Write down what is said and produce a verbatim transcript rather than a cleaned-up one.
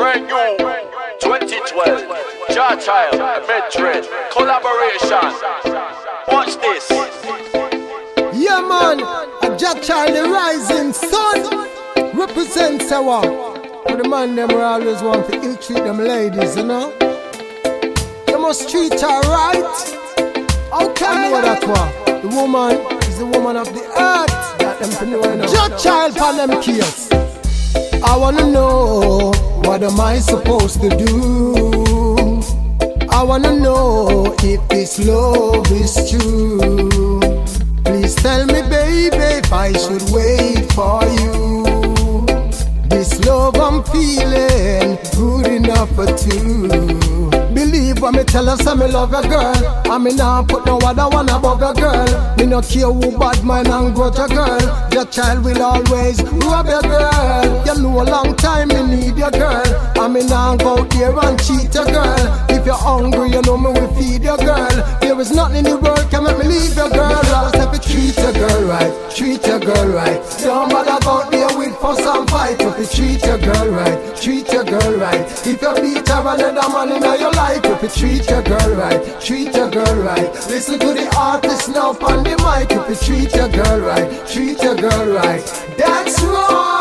Brand new twenty twelve Jah Child, Madrid collaboration. Watch this. Yeah man, a Jah Child, the rising sun represents our. But the man them will always want to ill treat them ladies, you know. You must treat her right. Okay, I know that one. The woman is the woman of the earth. That them to know, you know. Jah Child for them kids. I wanna know, what am I supposed to do? I wanna know if this love is true. Please tell me, baby, if I should wait for you. This love I'm feeling, good enough for two. Believe when me tell her say me love your girl, and me nah put no other one above your girl. Me no care who bad mind and grudge your girl. Your child will always rob your girl. You know a long time me need your girl, and me nah go out there and cheat your girl. If you're hungry, you know me will feed your girl. There is nothing in the world can make me leave your girl. I'll have to treat your girl right, treat your girl right. Don't bother about there with fuss and fight. If you treat your girl right, treat your girl right. If you beat her another man in your life, if you treat your girl right, treat your girl right. Listen to the artist now on the mic. If you treat your girl right, treat your girl right. That's right.